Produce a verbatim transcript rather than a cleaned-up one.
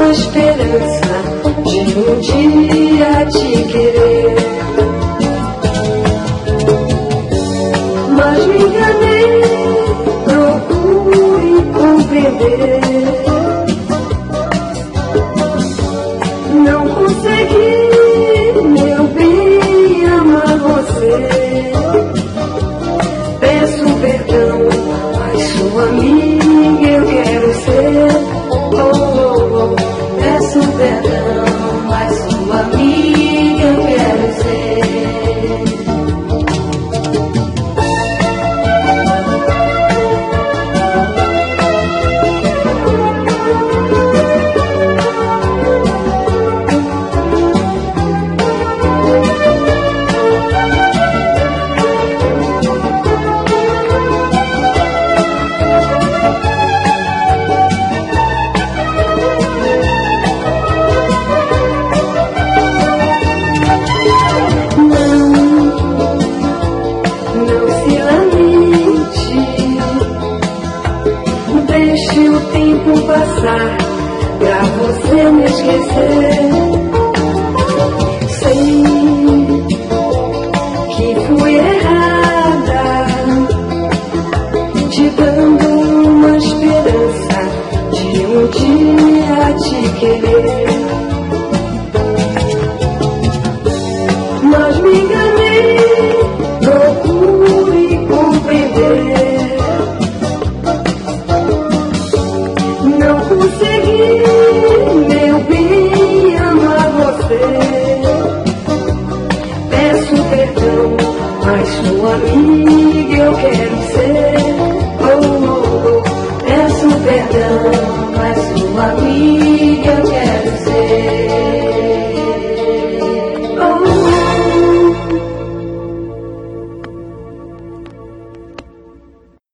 uma esperança de um dia te querer. Mas me enganei, procure compreender. Não consegui, meu bem, amar você. Peço perdão, mas sua amiga eu quero ser. Oh, oh, oh. Peço perdão, mas sua amiga eu quero ser. Deixe o tempo passar pra você me esquecer. Sei que fui errada, te dando uma esperança de um dia te querer. Mas me enganei, procure compreender. Não consegui, meu bem, amar você. Peço perdão, mas sua amiga eu quero ser. Oh, oh, oh. Peço perdão, mas sua amiga